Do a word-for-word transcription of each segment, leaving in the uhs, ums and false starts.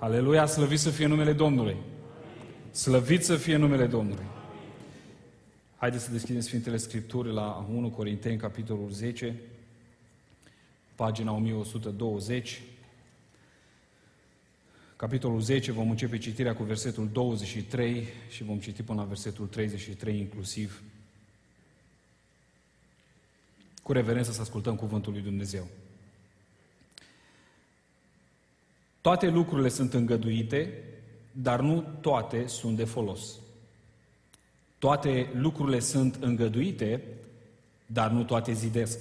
Aleluia, slăvit să fie numele Domnului. Slăvit să fie numele Domnului. Haideți să deschidem Sfintele Scripturi la unu Corinteni, capitolul zece, pagina o mie o sută douăzeci. Capitolul zece, vom începe citirea cu versetul douăzeci și trei și vom citi până la versetul treizeci și trei inclusiv. Cu reverență să ascultăm cuvântul lui Dumnezeu. Toate lucrurile sunt îngăduite, dar nu toate sunt de folos. Toate lucrurile sunt îngăduite, dar nu toate zidesc.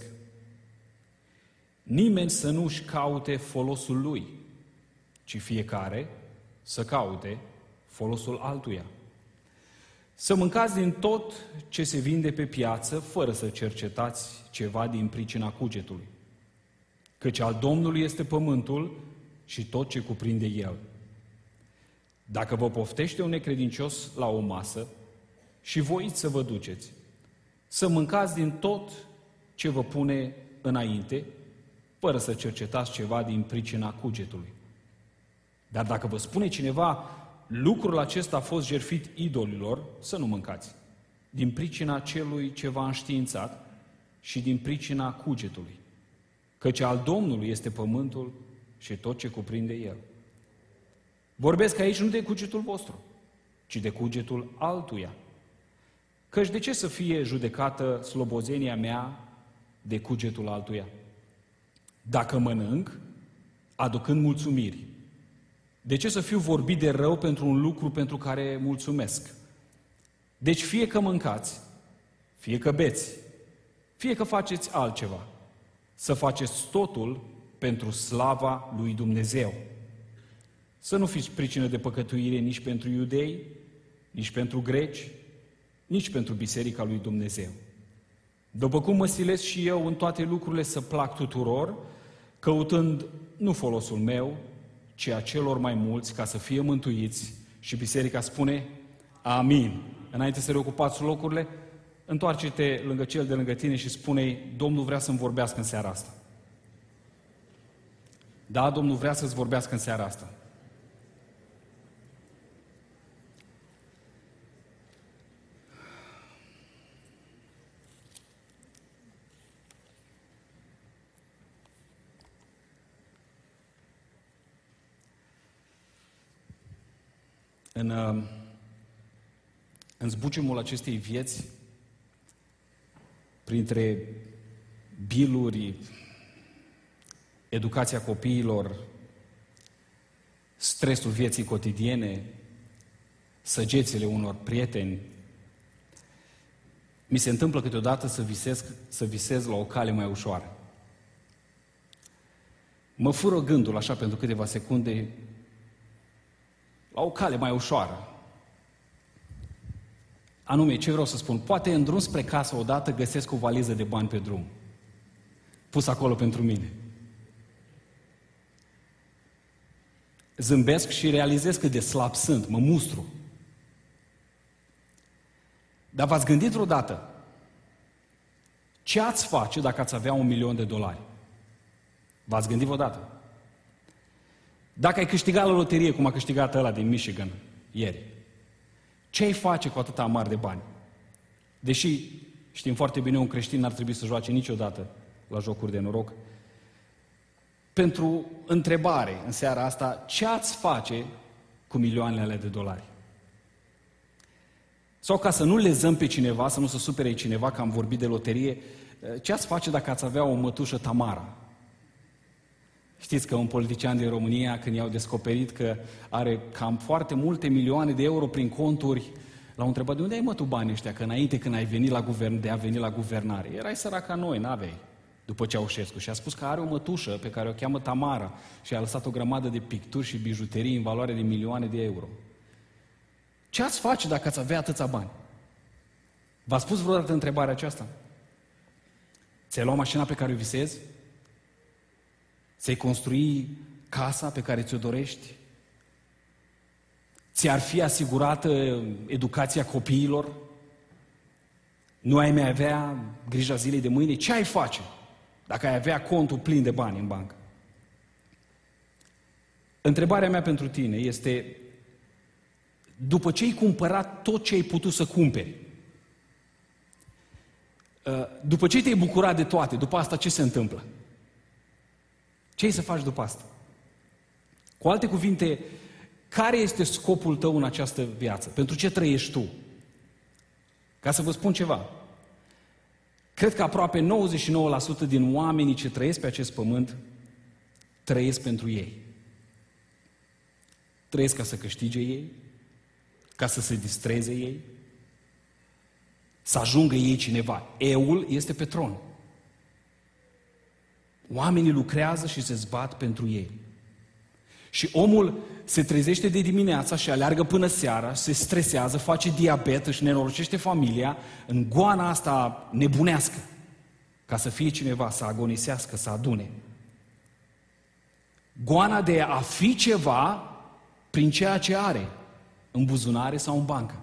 Nimeni să nu-și caute folosul lui, ci fiecare să caute folosul altuia. Să mâncați din tot ce se vinde pe piață, fără să cercetați ceva din pricina cugetului. Căci al Domnului este pământul și tot ce cuprinde el. Dacă vă poftește un necredincios la o masă și voiți să vă duceți, să mâncați din tot ce vă pune înainte, fără să cercetați ceva din pricina cugetului. Dar dacă vă spune cineva, lucrul acesta a fost jertfit idolilor, să nu mâncați, din pricina celui ce v-a înștiințat și din pricina cugetului. Căci al Domnului este pământul și tot ce cuprinde el. Vorbesc aici nu de cugetul vostru, ci de cugetul altuia. Căci de ce să fie judecată slobozenia mea de cugetul altuia? Dacă mănânc, aducând mulțumiri, de ce să fiu vorbit de rău pentru un lucru pentru care mulțumesc? Deci fie că mâncați, fie că beți, fie că faceți altceva, să faceți totul pentru slava lui Dumnezeu. Să nu fiți pricină de păcătuire nici pentru iudei, nici pentru greci, nici pentru biserica lui Dumnezeu. După cum mă silesc și eu în toate lucrurile să plac tuturor, căutând nu folosul meu, ci a celor mai mulți, ca să fie mântuiți. Și biserica spune amin. Înainte să reocupați locurile, întoarce-te lângă cel de lângă tine și spune-i: Domnul vrea să-mi vorbească în seara asta. Da, Domnul vrea să-ți vorbească în seara asta. În, în zbuciumul acestei vieți, printre biluri, educația copiilor, stresul vieții cotidiene, săgețile unor prieteni, mi se întâmplă câteodată să visez, să visez la o cale mai ușoară. Mă fură gândul așa pentru câteva secunde la o cale mai ușoară. Anume, ce vreau să spun? Poate în drum spre casă odată găsesc o valiză de bani pe drum, pus acolo pentru mine. Zâmbesc și realizez cât de slab sunt, mă mustru. Dar v-ați gândit vreodată ce ați face dacă ați avea un milion de dolari? V-ați gândit vreodată? Dacă ai câștigat la loterie, cum a câștigat ăla din Michigan ieri, ce ai face cu atâta amar de bani? Deși știm foarte bine, un creștin n-ar trebui să joace niciodată la jocuri de noroc. Pentru întrebare în seara asta, ce ați face cu milioanele alea de dolari? Sau ca să nu lezăm pe cineva, să nu se supere cineva că am vorbit de loterie, ce ați face dacă ați avea o mătușă Tamara? Știți că un politician din România, când i-au descoperit că are cam foarte multe milioane de euro prin conturi, l-au întrebat: de unde ai, mă, tu banii ăștia? Că înainte, când ai venit la guvern, de a veni la guvernare, erai sărac ca noi, n-aveai, după Ceaușescu. Și a spus că are o mătușă pe care o cheamă Tamara și a lăsat o grămadă de picturi și bijuterii în valoare de milioane de euro. Ce ați face dacă ați avea atâția bani? V-ați pus vreodată întrebarea aceasta? Ți-ai luat mașina pe care o visezi? Ți-ai construi casa pe care ți-o dorești? Ți-ar fi asigurată educația copiilor? Nu ai mai avea grija zilei de mâine? Ce ai face dacă ai avea contul plin de bani în bancă? Întrebarea mea pentru tine este, după ce ai cumpărat tot ce ai putut să cumperi, după ce te-ai bucurat de toate, după asta ce se întâmplă? Ce ai să faci după asta? Cu alte cuvinte, care este scopul tău în această viață? Pentru ce trăiești tu? Ca să vă spun ceva, cred că aproape nouăzeci și nouă la sută din oamenii ce trăiesc pe acest pământ trăiesc pentru ei. Trăiesc ca să câștige ei, ca să se distreze ei, să ajungă ei cineva. Eul este pe tron. Oamenii lucrează și se zbat pentru ei. Și omul se trezește de dimineața și aleargă până seara, se stresează, face diabet, își nenorocește familia în goana asta nebunească, ca să fie cineva, să agonisească, să adune. Goana de a fi ceva prin ceea ce are, în buzunare sau în bancă.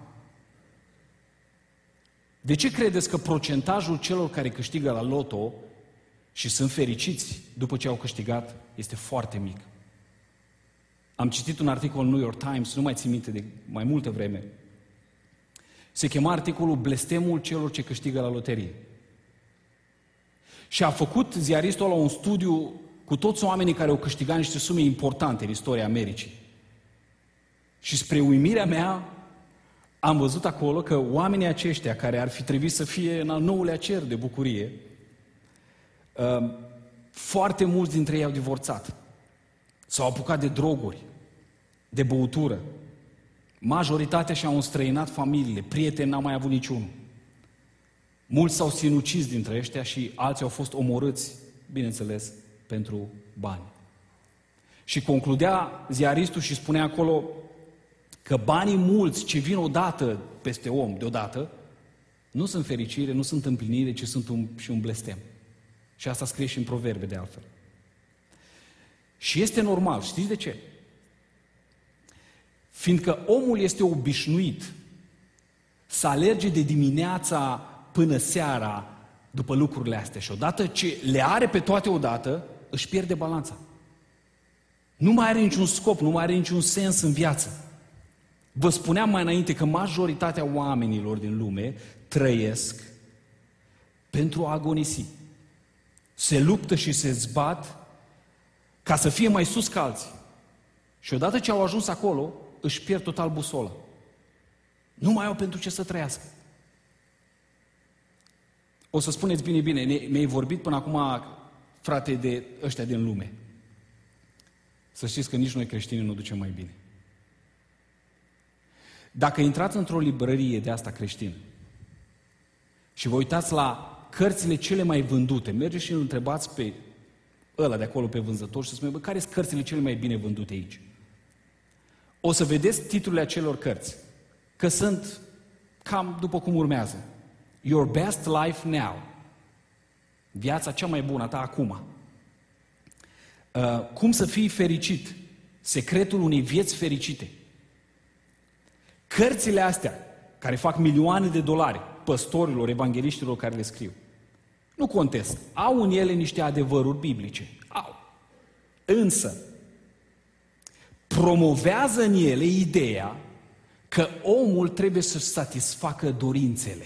De ce credeți că procentajul celor care câștigă la loto și sunt fericiți după ce au câștigat este foarte mic? Am citit un articol în New York Times, nu mai țin minte de mai multă vreme. Se chema articolul Blestemul celor ce câștigă la loterie. Și a făcut ziaristul ăla un studiu cu toți oamenii care au câștigat niște sume importante în istoria Americii. Și spre uimirea mea, am văzut acolo că oamenii aceștia care ar fi trebuit să fie în al nouălea cer de bucurie, foarte mulți dintre ei au divorțat. S-au apucat de droguri, de băutură. Majoritatea și-au înstrăinat familiile, prieteni n-au mai avut niciunul. Mulți s-au sinucis dintre ăștia și alții au fost omorâți, bineînțeles, pentru bani. Și concludea ziaristul și spunea acolo că banii mulți ce vin odată peste om, deodată, nu sunt fericire, nu sunt împlinire, ci sunt un, și un blestem. Și asta scrie și în Proverbe de altfel. Și este normal, știți de ce? Fiindcă omul este obișnuit să alerge de dimineața până seara după lucrurile astea și odată ce le are pe toate odată, își pierde balanța. Nu mai are niciun scop, nu mai are niciun sens în viață. Vă spuneam mai înainte că majoritatea oamenilor din lume trăiesc pentru a agonisi. Se luptă și se zbat ca să fie mai sus ca alții. Și odată ce au ajuns acolo, își pierd total busola. Nu mai au pentru ce să trăiască. O să spuneți bine, bine, mi-ai vorbit până acum, frate, de ăștia din lume. Să știți că nici noi creștinii nu ducem mai bine. Dacă intrați într-o librărie de asta creștină și vă uitați la cărțile cele mai vândute, mergeți și îl întrebați pe ăla de acolo, pe vânzător, și să spuneți, bă, care sunt cărțile cele mai bine vândute aici? O să vedeți titlurile acelor cărți, că sunt cam după cum urmează. Your best life now. Viața cea mai bună a ta acum. Uh, cum să fii fericit? Secretul unei vieți fericite. Cărțile astea, care fac milioane de dolari, păstorilor, evangeliștilor care le scriu, nu contest. Au în ele niște adevăruri biblice. Au. Însă, promovează în ele ideea că omul trebuie să-și satisfacă dorințele.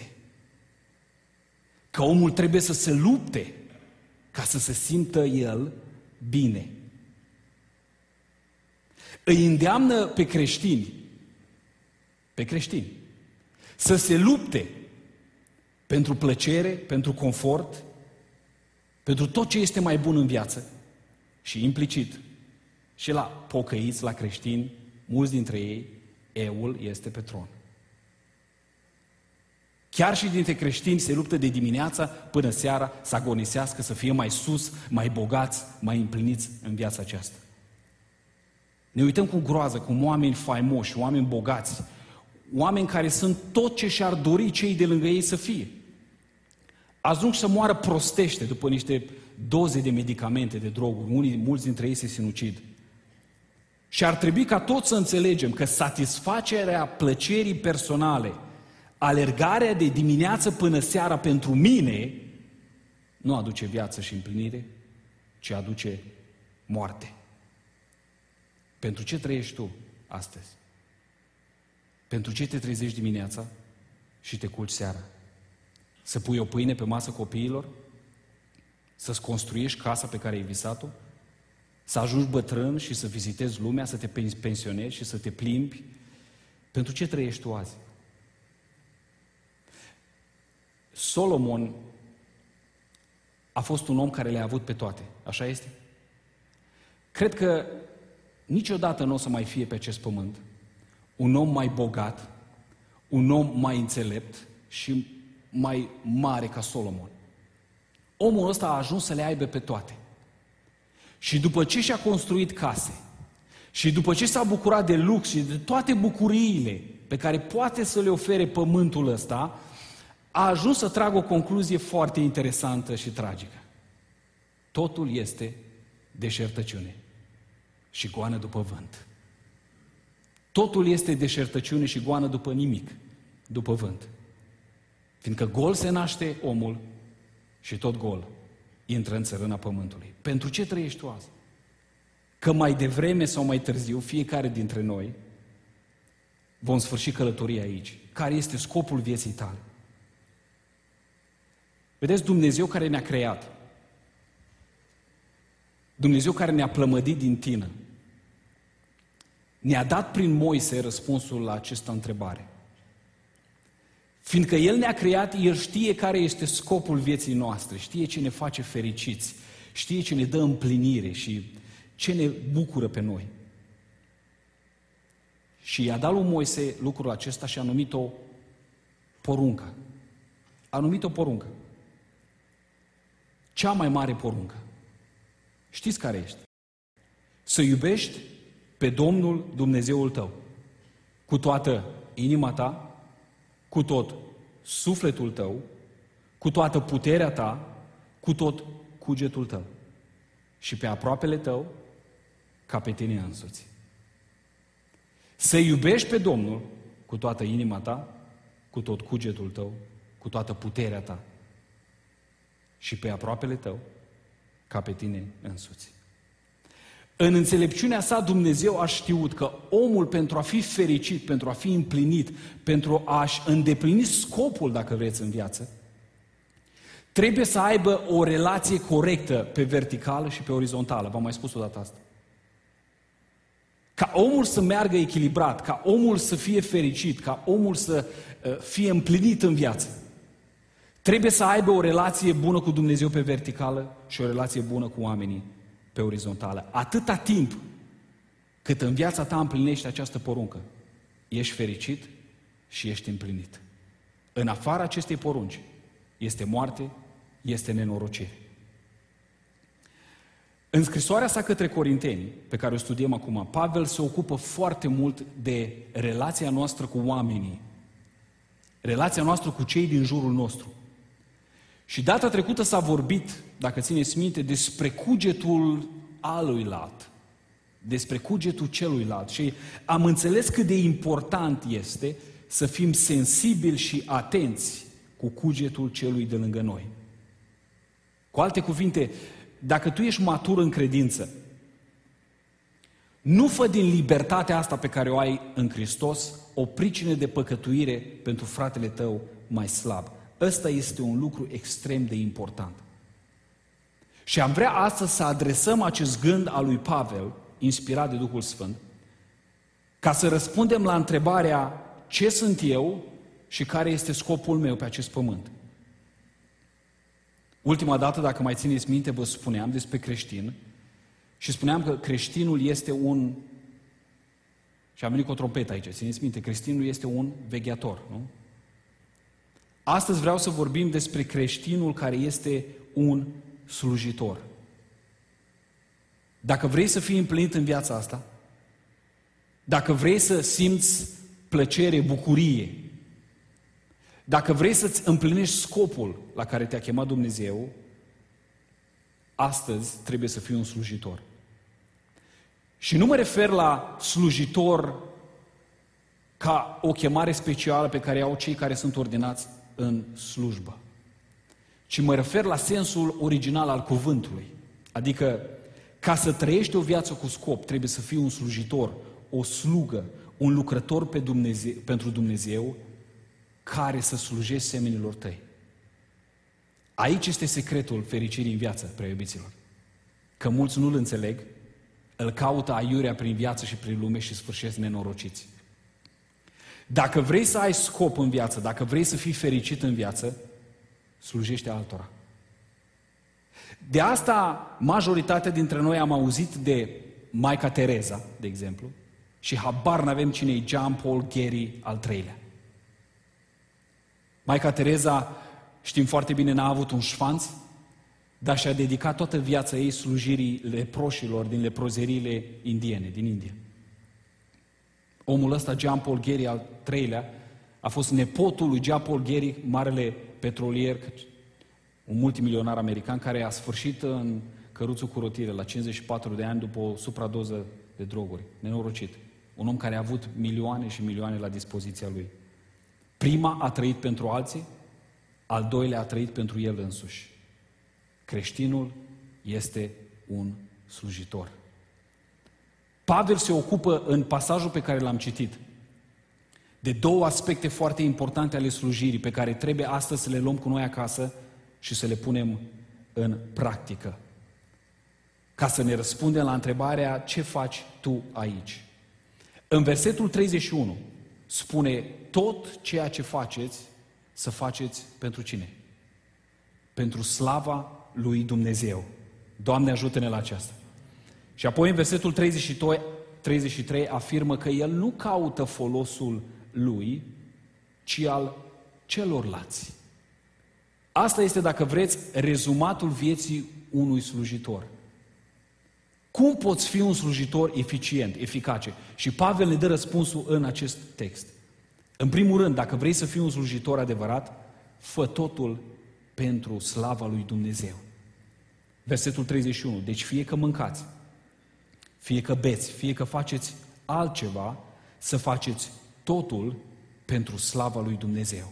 Că omul trebuie să se lupte ca să se simtă el bine. Îi îndeamnă pe creștini, pe creștini, să se lupte pentru plăcere, pentru confort, pentru tot ce este mai bun în viață și implicit și la pocăiți, la creștini, mulți dintre ei, eul este pe tron. Chiar și dintre creștini se luptă de dimineața până seara să agonisească, să fie mai sus, mai bogați, mai împliniți în viața aceasta. Ne uităm cu groază cum oameni faimoși, oameni bogați, oameni care sunt tot ce și-ar dori cei de lângă ei să fie, ajung să moară prostește după niște doze de medicamente, de droguri. Unii, mulți dintre ei se sinucid. Și ar trebui ca toți să înțelegem că satisfacerea plăcerii personale, alergarea de dimineață până seara pentru mine, nu aduce viață și împlinire, ci aduce moarte. Pentru ce trăiești tu astăzi? Pentru ce te trezești dimineața și te culci seara? Să pui o pâine pe masă copiilor? Să-ți construiești casa pe care ai visat-o? Să ajungi bătrân și să vizitezi lumea, să te pensionezi și să te plimbi? Pentru ce trăiești tu azi? Solomon a fost un om care le-a avut pe toate. Așa este? Cred că niciodată nu o să mai fie pe acest pământ un om mai bogat, un om mai înțelept și mai mare ca Solomon. Omul ăsta a ajuns să le aibă pe toate. Și după ce și-a construit case, și după ce s-a bucurat de lux și de toate bucuriile pe care poate să le ofere pământul ăsta, a ajuns să tragă o concluzie foarte interesantă și tragică. Totul este deșertăciune și goană după vânt. Totul este deșertăciune și goană după nimic, după vânt. Fiindcă gol se naște omul și tot gol intră în țărâna pământului. Pentru ce trăiești tu azi? Că mai devreme sau mai târziu, fiecare dintre noi vom sfârși călătoria aici. Care este scopul vieții tale? Vedeți, Dumnezeu care ne-a creat, Dumnezeu care ne-a plămădit din tină, ne-a dat prin Moise răspunsul la această întrebare. Fiindcă El ne-a creat, El știe care este scopul vieții noastre, știe ce ne face fericiți, știe ce ne dă împlinire și ce ne bucură pe noi. Și i-a dat lui Moise lucrul acesta și a numit-o poruncă. A numit-o poruncă. Cea mai mare poruncă. Știți care este? Să iubești pe Domnul Dumnezeul tău cu toată inima ta, cu tot sufletul tău, cu toată puterea ta, cu tot cugetul tău și pe aproapele tău ca pe tine însuți. Să iubești pe Domnul cu toată inima ta, cu tot cugetul tău, cu toată puterea ta și pe aproapele tău ca pe tine însuți. În înțelepciunea sa Dumnezeu a știut că omul, pentru a fi fericit, pentru a fi împlinit, pentru a-și îndeplini scopul, dacă vreți, în viață, trebuie să aibă o relație corectă pe verticală și pe orizontală. V-am mai spus o dată asta. Ca omul să meargă echilibrat, ca omul să fie fericit, ca omul să fie împlinit în viață, trebuie să aibă o relație bună cu Dumnezeu pe verticală și o relație bună cu oamenii pe orizontală. Atâta timp cât în viața ta împlinești această poruncă, ești fericit și ești împlinit. În afara acestei porunci este moarte, este nenorocire. În scrisoarea sa către Corinteni, pe care o studiem acum, Pavel se ocupă foarte mult de relația noastră cu oamenii, relația noastră cu cei din jurul nostru. Și data trecută s-a vorbit, dacă țineți minte, despre cugetul aluilat, despre cugetul celuilalt. Și am înțeles cât de important este să fim sensibili și atenți cu cugetul celui de lângă noi. Cu alte cuvinte, dacă tu ești matur în credință, nu fă din libertatea asta pe care o ai în Hristos o pricină de păcătuire pentru fratele tău mai slab. Ăsta este un lucru extrem de important. Și am vrea astăzi să adresăm acest gând al lui Pavel, inspirat de Duhul Sfânt, ca să răspundem la întrebarea ce sunt eu și care este scopul meu pe acest pământ. Ultima dată, dacă mai țineți minte, vă spuneam despre creștin și spuneam că creștinul este un... Și am venit cu o trompetă aici, țineți minte, creștinul este un vegheator, nu? Astăzi vreau să vorbim despre creștinul care este un slujitor. Dacă vrei să fii împlinit în viața asta, dacă vrei să simți plăcere, bucurie, dacă vrei să-ți împlinești scopul la care te-a chemat Dumnezeu, astăzi trebuie să fii un slujitor. Și nu mă refer la slujitor ca o chemare specială pe care au cei care sunt ordinați în slujbă, ci mă refer la sensul original al cuvântului, adică Ca să trăiești o viață cu scop, trebuie să fii un slujitor, o slugă, un lucrător pe Dumnezeu, pentru Dumnezeu, care să slujești semenilor tăi. Aici este secretul fericirii în viață, prea iubiților. Că mulți nu-l înțeleg, îl caută aiurea prin viață și prin lume și sfârșesc nenorociți. Dacă vrei să ai scop în viață, dacă vrei să fii fericit în viață, slujește altora. De asta, majoritatea dintre noi am auzit de Maica Tereza, de exemplu, și habar n-avem cine e Jean Paul Gary al treilea. Maica Tereza, știm foarte bine, n-a avut un șfanț, dar și-a dedicat toată viața ei slujirii leproșilor din leprozeriile indiene, din India. Omul ăsta, Jean Paul Gary al treilea, a fost nepotul lui Jean Paul Gary, marele petrolier, un multimilionar american, care a sfârșit în căruțul cu rotire la cincizeci și patru de ani după o supradoză de droguri. Nenorocit. Un om care a avut milioane și milioane la dispoziția lui. Prima a trăit pentru alții, al doilea a trăit pentru el însuși. Creștinul este un slujitor. Pavel se ocupă în pasajul pe care l-am citit de două aspecte foarte importante ale slujirii pe care trebuie astăzi să le luăm cu noi acasă și să le punem în practică. Ca să ne răspundem la întrebarea: ce faci tu aici? În versetul treizeci și unu spune: tot ceea ce faceți, să faceți pentru cine? Pentru slava lui Dumnezeu. Doamne, ajută-ne la aceasta. Și apoi în versetul treizeci și trei afirmă că el nu caută folosul lui, ci al celorlalți. Asta este, dacă vreți, rezumatul vieții unui slujitor. Cum poți fi un slujitor eficient, eficace? Și Pavel ne dă răspunsul în acest text. În primul rând, dacă vrei să fii un slujitor adevărat, fă totul pentru slava lui Dumnezeu. Versetul treizeci și unu. Deci fie că mâncați, fie că beți, fie că faceți altceva, să faceți totul pentru slava lui Dumnezeu.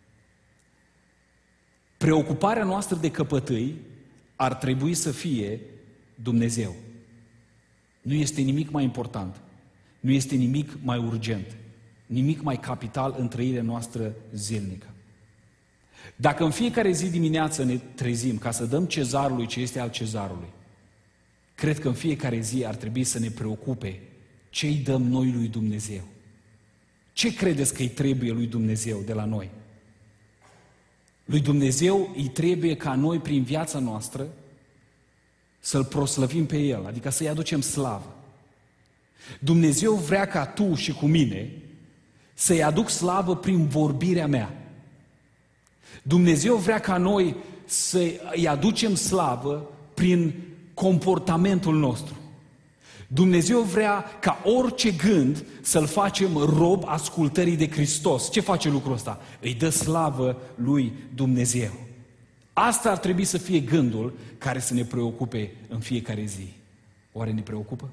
Preocuparea noastră de căpătâi ar trebui să fie Dumnezeu. Nu este nimic mai important, nu este nimic mai urgent, nimic mai capital în trăirea noastră zilnică. Dacă în fiecare zi dimineață ne trezim ca să dăm cezarului ce este al cezarului, cred că în fiecare zi ar trebui să ne preocupe ce îi dăm noi lui Dumnezeu. Ce credeți că îi trebuie lui Dumnezeu de la noi? Lui Dumnezeu îi trebuie ca noi, prin viața noastră, să-L proslăvim pe El, adică să-i aducem slavă. Dumnezeu vrea ca tu și cu mine să-i aduc slavă prin vorbirea mea. Dumnezeu vrea ca noi să-i aducem slavă prin comportamentul nostru. Dumnezeu vrea ca orice gând să-l facem rob ascultării de Hristos. Ce face lucrul ăsta? Îi dă slavă lui Dumnezeu. Asta ar trebui să fie gândul care să ne preocupe în fiecare zi. Oare ne preocupă?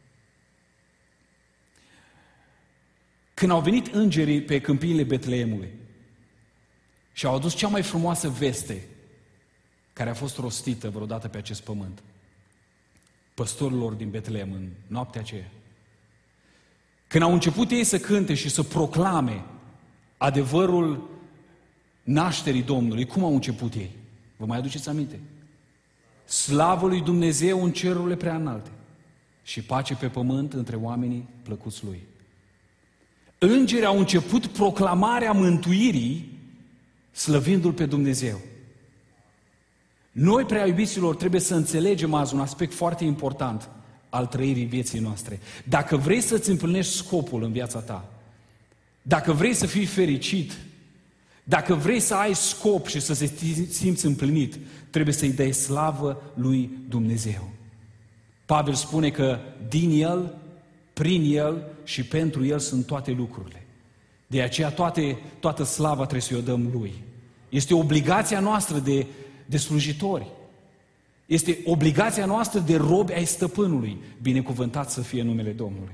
Când au venit îngerii pe câmpiile Betleemului și au adus cea mai frumoasă veste care a fost rostită vreodată pe acest pământ, păstorilor din Betleem în noaptea aceea, când au început ei să cânte și să proclame adevărul nașterii Domnului, cum au început ei? Vă mai aduceți aminte? Slavă lui Dumnezeu în cerurile prea înalte și pace pe pământ între oamenii plăcuți lui. Îngerii au început proclamarea mântuirii, slăvindu-L pe Dumnezeu. Noi, prea iubiților, trebuie să înțelegem azi un aspect foarte important al trăirii vieții noastre. Dacă vrei să-ți împlinești scopul în viața ta, dacă vrei să fii fericit, dacă vrei să ai scop și să te simți împlinit, trebuie să-i dai slavă lui Dumnezeu. Pavel spune că din El, prin El și pentru El sunt toate lucrurile. De aceea toate, toată slava trebuie să o dăm Lui. Este obligația noastră de, de slujitori. Este obligația noastră de robi ai stăpânului. Binecuvântat să fie numele Domnului.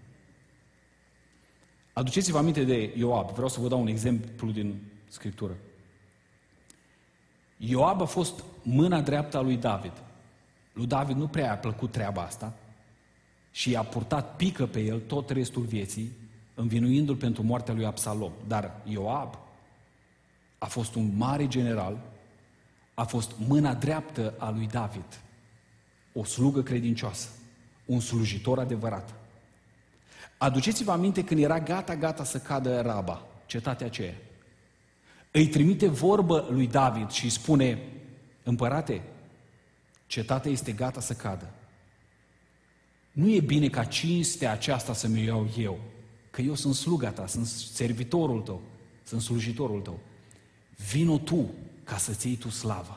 Aduceți-vă aminte de Ioab. Vreau să vă dau un exemplu din Scriptură. Ioab a fost mâna dreaptă a lui David. Lui David nu prea a plăcut treaba asta și i-a purtat pică pe el tot restul vieții, învinuindu-l pentru moartea lui Absalom. Dar Ioab a fost un mare general, a fost mâna dreaptă a lui David, o slugă credincioasă, un slujitor adevărat. Aduceți-vă aminte când era gata, gata să cadă Raba, cetatea aceea. Îi trimite vorbă lui David și îi spune: împărate, cetatea este gata să cadă. Nu e bine ca cinstea aceasta să mi-o iau eu, că eu sunt sluga ta, sunt servitorul tău, sunt slujitorul tău. Vino tu ca să-ți iei tu slava.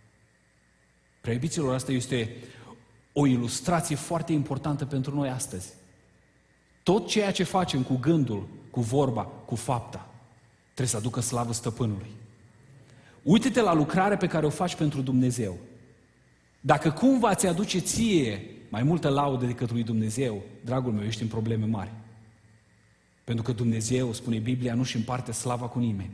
Preiubiților, asta este o ilustrație foarte importantă pentru noi astăzi. Tot ceea ce facem cu gândul, cu vorba, cu fapta, trebuie să aducă slavă Stăpânului. Uite-te la lucrarea pe care o faci pentru Dumnezeu. Dacă cumva ți aduce ție mai multă laudă decât lui Dumnezeu, dragul meu, ești în probleme mari. Pentru că Dumnezeu, spune Biblia, nu-și împarte slava cu nimeni.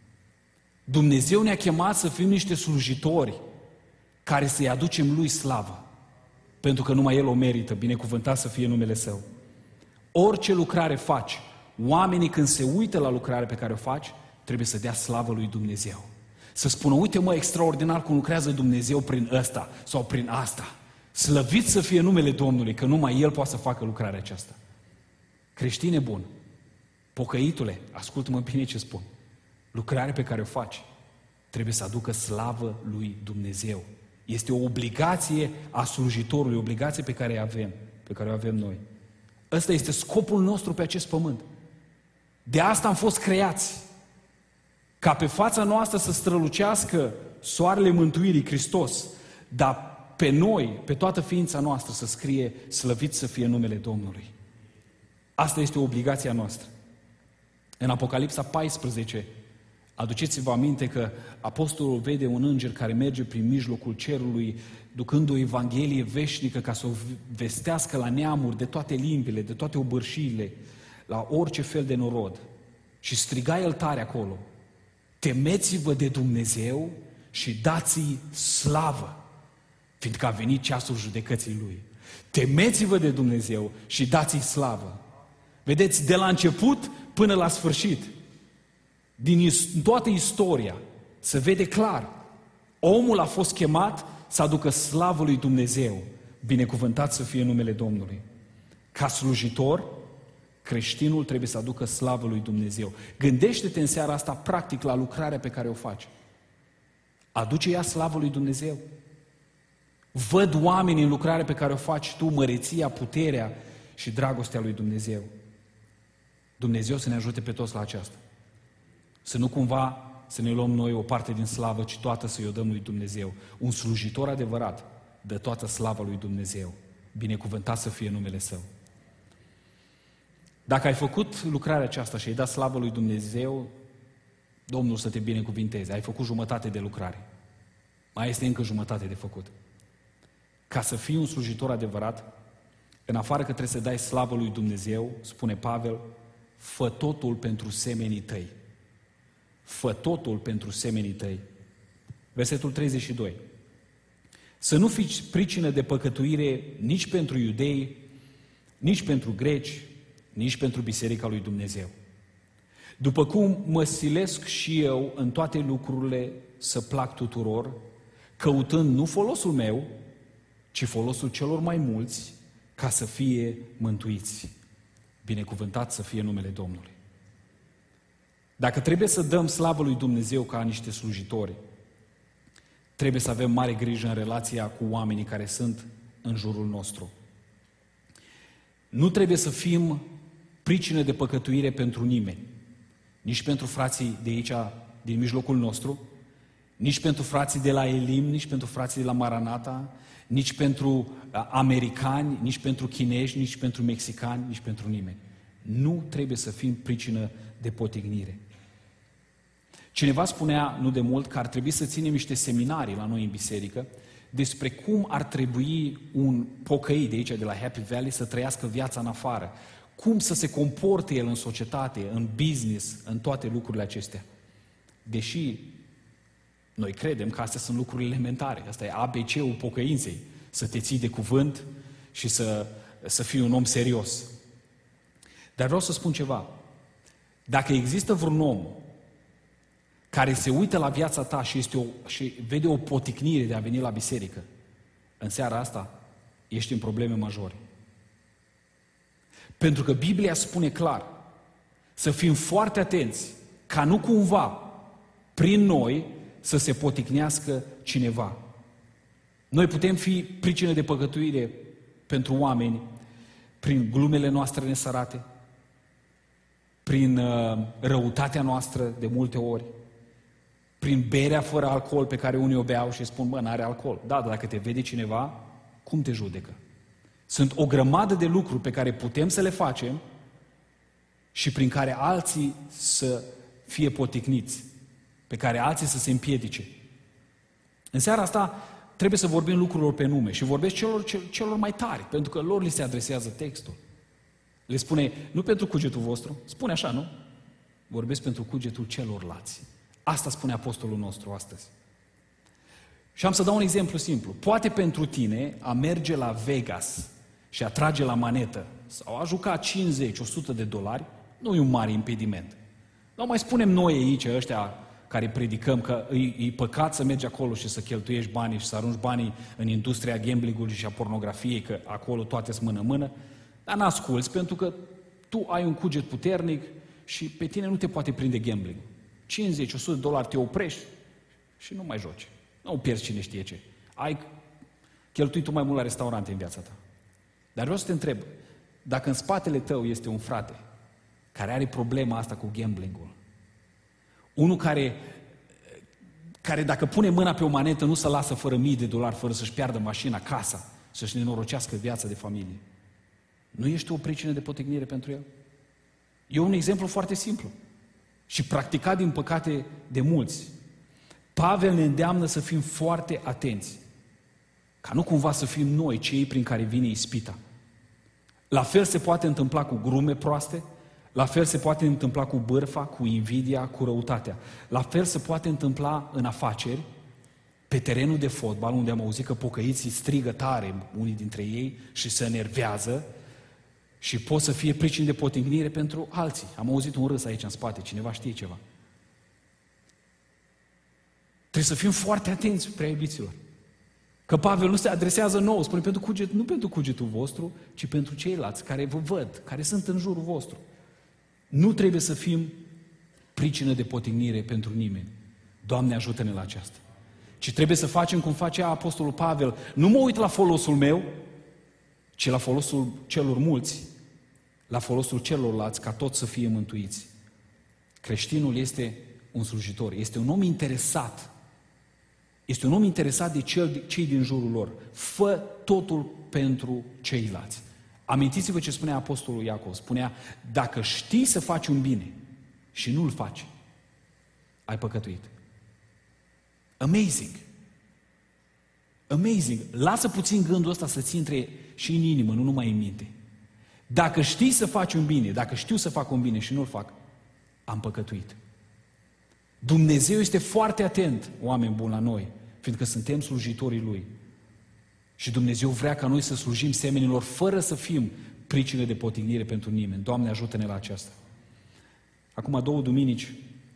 Dumnezeu ne-a chemat să fim niște slujitori care să-i aducem lui slavă. Pentru că numai El o merită, binecuvântat să fie numele Său. Orice lucrare faci, oamenii când se uită la lucrarea pe care o faci, trebuie să dea slavă lui Dumnezeu. Să spună: uite mă, extraordinar cum lucrează Dumnezeu prin ăsta sau prin asta. Slăvit să fie numele Domnului, că numai El poate să facă lucrarea aceasta. Creștine bun, pocăitule, ascultă-mă bine ce spun. Lucrarea pe care o faci trebuie să aducă slavă lui Dumnezeu. Este o obligație a slujitorului, o obligație pe care o avem, pe care o avem noi. Ăsta este scopul nostru pe acest pământ. De asta am fost creați. Ca pe fața noastră să strălucească soarele mântuirii, Hristos, dar pe noi, pe toată ființa noastră să scrie: slăvit să fie numele Domnului. Asta este obligația noastră. În Apocalipsa paisprezece, aduceți-vă aminte că apostolul vede un înger care merge prin mijlocul cerului, ducând o evanghelie veșnică ca să o vestească la neamuri de toate limbile, de toate obârșiile, la orice fel de norod. Și striga el tare acolo: temeți-vă de Dumnezeu și dați-i slavă, fiindcă a venit ceasul judecății Lui. Temeți-vă de Dumnezeu și dați-i slavă. Vedeți, de la început până la sfârșit, din toată istoria, se vede clar. Omul a fost chemat să aducă slavă lui Dumnezeu. Binecuvântat să fie numele Domnului. Ca slujitor, creștinul trebuie să aducă slavă lui Dumnezeu. Gândește-te în seara asta practic la lucrarea pe care o faci. Aduce ea slavă lui Dumnezeu? Văd oamenii în lucrarea pe care o faci tu măreția, puterea și dragostea lui Dumnezeu. Dumnezeu să ne ajute pe toți la aceasta. Să nu cumva să ne luăm noi o parte din slavă, ci toată să-i o dăm lui Dumnezeu. Un slujitor adevărat dă toată slava lui Dumnezeu. Binecuvântat să fie numele Său. Dacă ai făcut lucrarea aceasta și ai dat slavă lui Dumnezeu, Domnul să te binecuvinteze. Ai făcut jumătate de lucrare. Mai este încă jumătate de făcut. Ca să fii un slujitor adevărat, în afară că trebuie să dai slavă lui Dumnezeu, spune Pavel, fă totul pentru semenii tăi. Fă totul pentru semenii tăi. Versetul treizeci și doi. Să nu fiți pricină de păcătuire nici pentru iudei, nici pentru greci, nici pentru biserica lui Dumnezeu. După cum mă silesc și eu în toate lucrurile să plac tuturor, căutând nu folosul meu, ci folosul celor mai mulți, ca să fie mântuiți. Binecuvântat să fie numele Domnului. Dacă trebuie să dăm slavă lui Dumnezeu ca niște slujitori, trebuie să avem mare grijă în relația cu oamenii care sunt în jurul nostru. Nu trebuie să fim pricină de păcătuire pentru nimeni, nici pentru frații de aici, din mijlocul nostru, nici pentru frații de la Elim, nici pentru frații de la Maranata, nici pentru americani, nici pentru chinezi, nici pentru mexicani, nici pentru nimeni. Nu trebuie să fim pricină de potignire. Cineva spunea nu de mult că ar trebui să ținem niște seminarii la noi în biserică despre cum ar trebui un pocăit de aici, de la Happy Valley, să trăiască viața în afară. Cum să se comporte el în societate, în business, în toate lucrurile acestea. Deși noi credem că astea sunt lucruri elementare. Asta e A B C-ul pocăinței. să te ții de cuvânt și să, să fii un om serios. Dar vreau să spun ceva. Dacă există vreun om care se uită la viața ta și, este o, și vede o poticnire de a veni la biserică, în seara asta ești în probleme majore. Pentru că Biblia spune clar să fim foarte atenți ca nu cumva prin noi să se poticnească cineva. Noi putem fi pricină de păcătuire pentru oameni prin glumele noastre nesărate, prin uh, răutatea noastră de multe ori, prin berea fără alcool pe care unii o beau și spun, bă, n-are alcool. Da, dar dacă te vede cineva, cum te judecă? Sunt o grămadă de lucruri pe care putem să le facem și prin care alții să fie poticniți, pe care alții să se împiedice. În seara asta trebuie să vorbim lucrurilor pe nume și vorbesc celor, celor mai tari, pentru că lor li se adresează textul. Le spune, nu pentru cugetul vostru, spune așa, nu? Vorbesc pentru cugetul celorlalți. Asta spune apostolul nostru astăzi. Și am să dau un exemplu simplu. Poate pentru tine a merge la Vegas și a trage la manetă sau a juca cincizeci o sută de dolari, nu e un mare impediment. Nu mai spunem noi aici, ăștia care predicăm că e, e păcat să mergi acolo și să cheltuiești banii și să arunci banii în industria gambling-ului și a pornografiei, că acolo toate sunt mână-mână, dar n-asculți pentru că tu ai un cuget puternic și pe tine nu te poate prinde gambling. cincizeci o sută de dolari te oprești și nu mai joci. Nu pierzi cine știe ce. Ai cheltuit tu mai mult la restaurante în viața ta. Dar vreau să te întreb, dacă în spatele tău este un frate care are problema asta cu gambling-ul, unul care, care dacă pune mâna pe o manetă nu se lasă fără mii de dolari, fără să-și piardă mașina, casa, să-și nenorocească viața de familie, nu ești o pricină de potignire pentru el? E un exemplu foarte simplu și practicat, din păcate, de mulți. Pavel ne îndeamnă să fim foarte atenți, ca nu cumva să fim noi cei prin care vine ispita. La fel se poate întâmpla cu glume proaste, la fel se poate întâmpla cu bârfa, cu invidia, cu răutatea. La fel se poate întâmpla în afaceri, pe terenul de fotbal, unde am auzit că pocăiții strigă tare, unii dintre ei, și se enervează și pot să fie pricini de potignire pentru alții. Am auzit un râs aici în spate, cineva știe ceva. Trebuie să fim foarte atenți, prea iubiților. Că Pavel nu se adresează nouă, spune pentru cuget, nu pentru cugetul vostru, ci pentru ceilalți care vă văd, care sunt în jurul vostru. Nu trebuie să fim pricină de potignire pentru nimeni. Doamne, ajută-ne la aceasta. Ci trebuie să facem cum face apostolul Pavel. Nu mă uit la folosul meu, ci la folosul celor mulți, la folosul celorlalți, ca toți să fie mântuiți. Creștinul este un slujitor, este un om interesat. Este un om interesat de cel, cei din jurul lor. Fă totul pentru ceilalți. Amintiți-vă ce spunea apostolul Iacov. Spunea, dacă știi să faci un bine și nu-l faci, ai păcătuit. Amazing! Amazing! Lasă puțin gândul ăsta să-ți intre și în inimă, nu numai în minte. Dacă știi să faci un bine, dacă știu să fac un bine și nu-l fac, am păcătuit. Dumnezeu este foarte atent, oameni buni, la noi, fiindcă suntem slujitorii Lui. Și Dumnezeu vrea ca noi să slujim semenilor fără să fim pricină de potignire pentru nimeni. Doamne, ajută-ne la aceasta. Acum două duminici,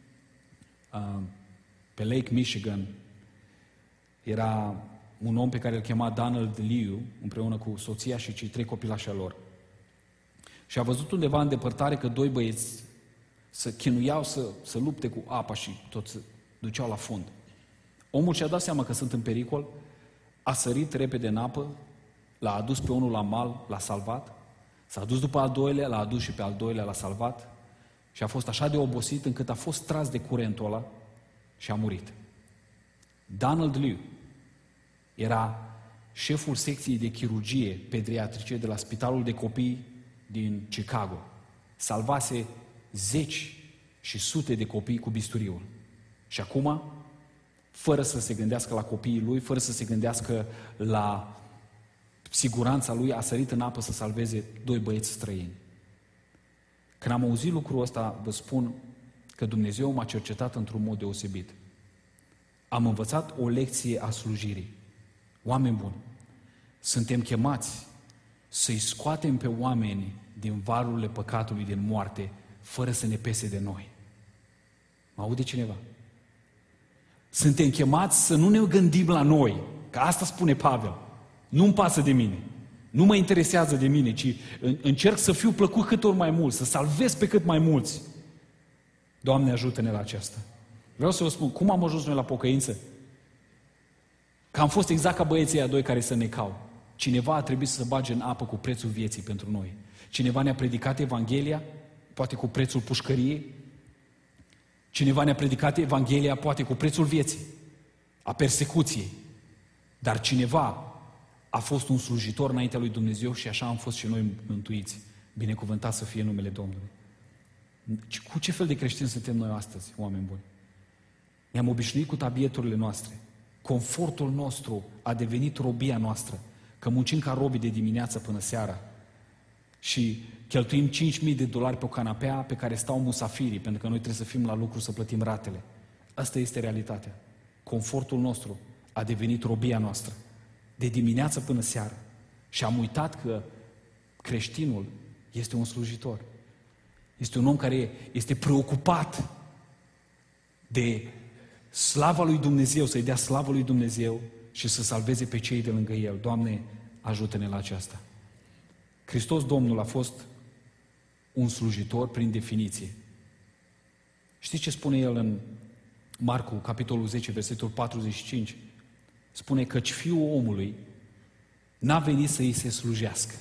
pe Lake Michigan, era un om pe care îl chema Donald Liu, împreună cu soția și cei trei copilași ai lor. Și a văzut undeva în depărtare că doi băieți să chinuiau să, să lupte cu apa și tot se duceau la fund. Omul și-a dat seama că sunt în pericol, a sărit repede în apă, l-a adus pe unul la mal, l-a salvat, s-a dus după al doilea, l-a adus și pe al doilea, l-a salvat și a fost așa de obosit încât a fost tras de curentul ăla și a murit. Donald Liu era șeful secției de chirurgie pediatrice de la Spitalul de Copii din Chicago. Salvase zeci și sute de copii cu bisturiul. Și acum, fără să se gândească la copiii lui, fără să se gândească la siguranța lui, a sărit în apă să salveze doi băieți străini. Când am auzit lucrul ăsta, vă spun că Dumnezeu m-a cercetat într-un mod deosebit. Am învățat o lecție a slujirii. Oameni buni, Suntem chemați să-i scoatem pe oameni din valurile păcatului, din moarte, fără să ne pese de noi. Mă aude cineva? Suntem chemați să nu ne gândim la noi, că asta spune Pavel. Nu-mi pasă de mine, nu mă interesează de mine, ci încerc să fiu plăcut cât ori mai mult, să salvez pe cât mai mulți. Doamne, ajută-ne la aceasta. Vreau să vă spun, cum am ajuns noi la pocăință? Că am fost exact ca băieții ăia doi care se necau. Cineva a trebuit să se bage în apă cu prețul vieții pentru noi. Cineva ne-a predicat Evanghelia, poate cu prețul pușcăriei. Cineva ne-a predicat Evanghelia, poate cu prețul vieții, a persecuției. Dar cineva a fost un slujitor înaintea lui Dumnezeu și așa am fost și noi mântuiți. Binecuvântat să fie numele Domnului. Cu ce fel de creștini suntem noi astăzi, oameni buni? Ne-am obișnuit cu tabieturile noastre. Confortul nostru a devenit robia noastră. Că muncim ca robii de dimineață până seara și cheltuim cinci mii de dolari pe o canapea pe care stau musafirii, pentru că noi trebuie să fim la lucru să plătim ratele. Asta este realitatea. Confortul nostru a devenit robia noastră. De dimineață până seara. Și am uitat că creștinul este un slujitor. Este un om care este preocupat de slava lui Dumnezeu, să-i dea slavă lui Dumnezeu și să salveze pe cei de lângă el. Doamne, ajută-ne la aceasta. Hristos Domnul a fost un slujitor prin definiție. Știți ce spune el în Marcu, capitolul zece, versetul patruzeci și cinci? Spune căci Fiul omului n-a venit să îi se slujească,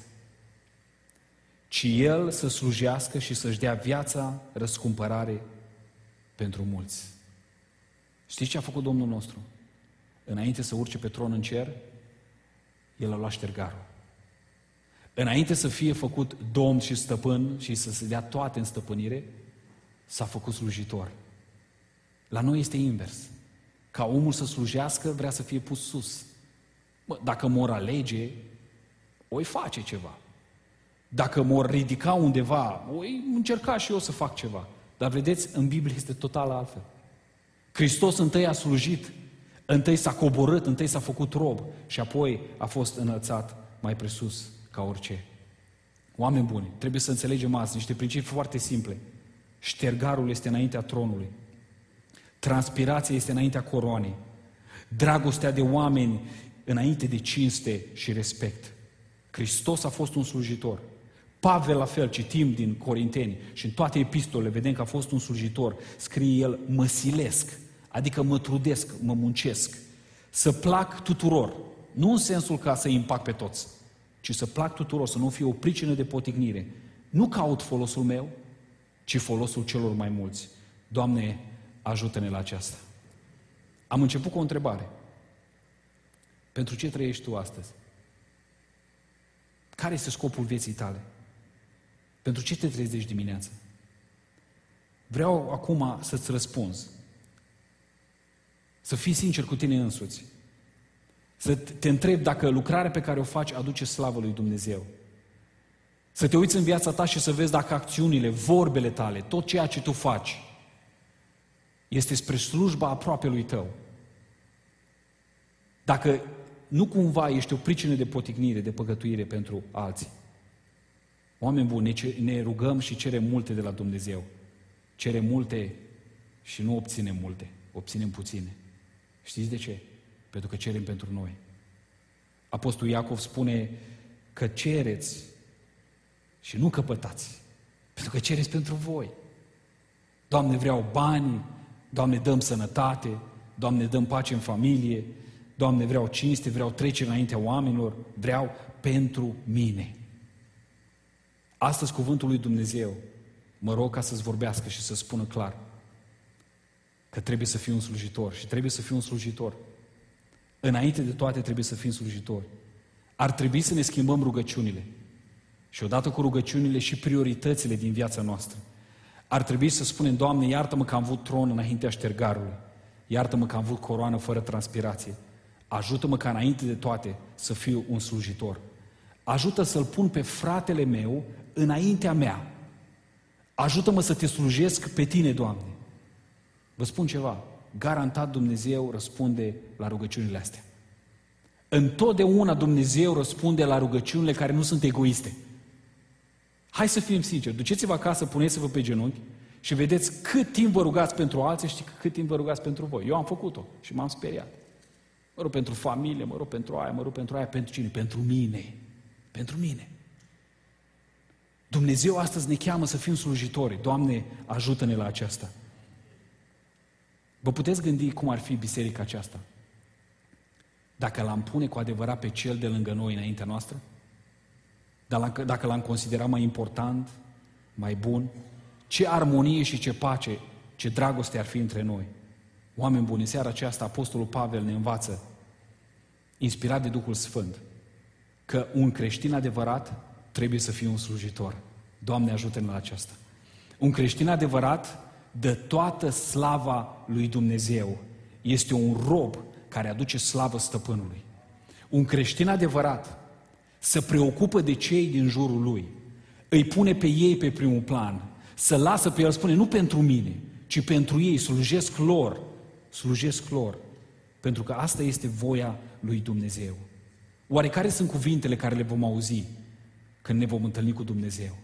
ci El să slujească și să-și dea viața răscumpărare pentru mulți. Știți ce a făcut Domnul nostru? Înainte să urce pe tron în cer, El a luat ștergarul. Înainte să fie făcut domn și stăpân și să se dea toate în stăpânire, s-a făcut slujitor. La noi este invers. Ca omul să slujească, vrea să fie pus sus. Bă, dacă mor alege, oi face ceva. Dacă mor ridica undeva, oi încerca și eu să fac ceva. Dar vedeți, în Biblie este total altfel. Hristos întâi a slujit, întâi s-a coborât, întâi s-a făcut rob și apoi a fost înălțat mai presus ca orice. Oameni buni, trebuie să înțelegem azi niște principii foarte simple. Ștergarul este înaintea tronului. Transpirația este înaintea coroanei. Dragostea de oameni înainte de cinste și respect. Hristos a fost un slujitor. Pavel la fel, citim din Corinteni și în toate epistolele vedem că a fost un slujitor. Scrie el, mă silesc, adică mă trudesc, mă muncesc, să plac tuturor. Nu în sensul ca să impact pe toți, ci să plac tuturor, să nu fie o pricină de poticnire. Nu caut folosul meu, ci folosul celor mai mulți. Doamne, ajută-ne la aceasta. Am început cu o întrebare. Pentru ce trăiești tu astăzi? Care este scopul vieții tale? Pentru ce te trezești dimineața? Vreau acum să-ți răspunzi. Să fii sincer cu tine însuți. Să te întrebi dacă lucrarea pe care o faci aduce slavă lui Dumnezeu. Să te uiți în viața ta și să vezi dacă acțiunile, vorbele tale, tot ceea ce tu faci, este spre slujba aproapelui tău. Dacă nu cumva ești o pricină de poticnire, de păcătuire pentru alții. Oameni buni, ne rugăm și cerem multe de la Dumnezeu. Cerem multe și nu obținem multe, obținem puține. Știți de ce? Pentru că cerem pentru noi. Apostolul Iacov spune că cereți și nu căpătați, pentru că cereți pentru voi. Doamne, vreau bani, Doamne, dăm sănătate, Doamne, dăm pace în familie, Doamne, vreau cinste, vreau trecere înaintea oamenilor, vreau pentru mine. Astăzi cuvântul lui Dumnezeu, mă rog ca să-ți vorbească și să spună clar că trebuie să fii un slujitor și trebuie să fii un slujitor. Înainte de toate trebuie să fim slujitori. Ar trebui să ne schimbăm rugăciunile și odată cu rugăciunile și prioritățile din viața noastră. Ar trebui să spunem, Doamne, iartă-mă că am avut tron înaintea ștergarului, iartă-mă că am avut coroană fără transpirație, ajută-mă ca înainte de toate să fiu un slujitor. Ajută să-L pun pe fratele meu înaintea mea. Ajută-mă să te slujesc pe tine, Doamne. Vă spun ceva, garantat Dumnezeu răspunde la rugăciunile astea. Întotdeauna Dumnezeu răspunde la rugăciunile care nu sunt egoiste. Hai să fim sinceri, duceți-vă acasă, puneți-vă pe genunchi și vedeți cât timp vă rugați pentru alții și cât timp vă rugați pentru voi. Eu am făcut-o și m-am speriat. Mă rog pentru familie, mă rog pentru aia, mă rog pentru aia, pentru cine? Pentru mine. Pentru mine. Dumnezeu astăzi ne cheamă să fim slujitori. Doamne, ajută-ne la aceasta. Vă puteți gândi cum ar fi biserica aceasta? Dacă l-am pune cu adevărat pe cel de lângă noi înaintea noastră? Dacă l-am considerat mai important, mai bun? Ce armonie și ce pace, ce dragoste ar fi între noi. Oameni buni, în seara aceasta Apostolul Pavel ne învață, inspirat de Duhul Sfânt, că un creștin adevărat trebuie să fie un slujitor. Doamne, ajută-ne la aceasta. Un creștin adevărat dă toată slava lui Dumnezeu. Este un rob care aduce slavă stăpânului. Un creștin adevărat se preocupă de cei din jurul lui, îi pune pe ei pe primul plan, să lasă pe el, spune, nu pentru mine, ci pentru ei, slujesc lor, slujesc lor, pentru că asta este voia lui Dumnezeu. Oare care sunt cuvintele care le vom auzi când ne vom întâlni cu Dumnezeu?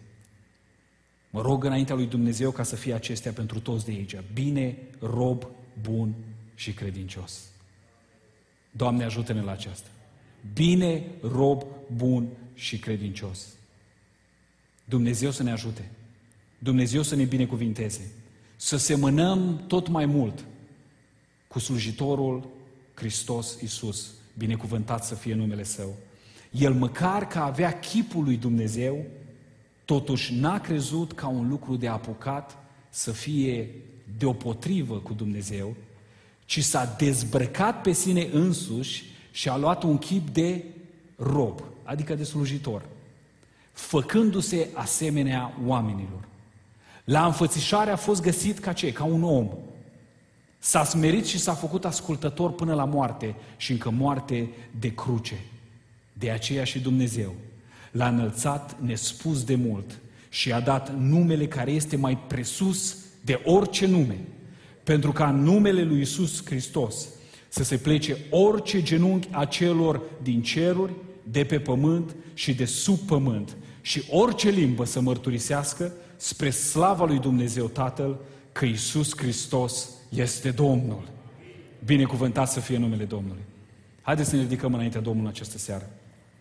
Mă rog înaintea lui Dumnezeu ca să fie acestea pentru toți de aici. Bine, rob, bun și credincios. Doamne, ajută-ne la aceasta. Bine, rob, bun și credincios. Dumnezeu să ne ajute. Dumnezeu să ne binecuvinteze. Să semănăm tot mai mult cu slujitorul Hristos Iisus. Binecuvântat să fie numele Său. El măcar că avea chipul lui Dumnezeu, totuși n-a crezut ca un lucru de apucat să fie deopotrivă cu Dumnezeu, ci s-a dezbrăcat pe sine însuși și a luat un chip de rob, adică de slujitor, făcându-se asemenea oamenilor. La înfățișare a fost găsit ca ce? Ca un om. S-a smerit și s-a făcut ascultător până la moarte și încă moarte de cruce. De aceea și Dumnezeu l-a înălțat nespus de mult și a dat numele care este mai presus de orice nume, pentru ca în numele lui Iisus Hristos să se plece orice genunchi a celor din ceruri, de pe pământ și de sub pământ, și orice limbă să mărturisească spre slava lui Dumnezeu Tatăl că Iisus Hristos este Domnul. Binecuvântat să fie numele Domnului. Haideți să ne ridicăm înaintea Domnului în această seară.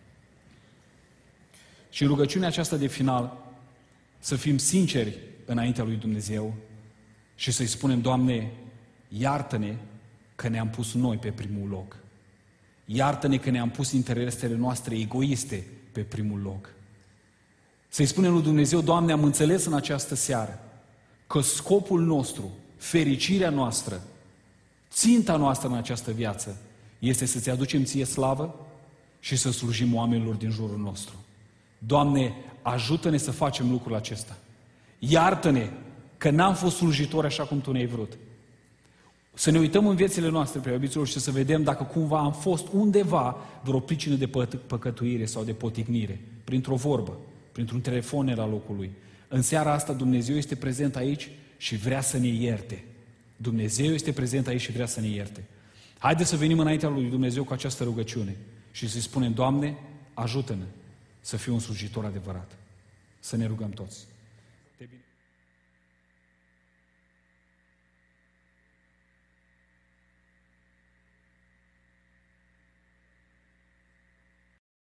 Și în rugăciunea aceasta de final să fim sinceri înaintea lui Dumnezeu și să-i spunem, Doamne, iartă-ne că ne-am pus noi pe primul loc. Iartă-ne că ne-am pus interesele noastre egoiste pe primul loc. Să-i spunem lui Dumnezeu, Doamne, am înțeles în această seară că scopul nostru, fericirea noastră, ținta noastră în această viață este să-ți aducem ție slavă și să slujim oamenilor din jurul nostru. Doamne, ajută-ne să facem lucrul acesta. Iartă-ne că n-am fost slujitori așa cum Tu ne-ai vrut. Să ne uităm în viețile noastre, prea iubiților, și să vedem dacă cumva am fost undeva vreo pricină de păcătuire sau de potignire, printr-o vorbă, printr-un telefon la locul lui. În seara asta Dumnezeu este prezent aici și vrea să ne ierte. Dumnezeu este prezent aici și vrea să ne ierte. Haideți să venim înaintea lui Dumnezeu cu această rugăciune și să-i spunem, Doamne, ajută-ne să fiu un slujitor adevărat. Să ne rugăm toți.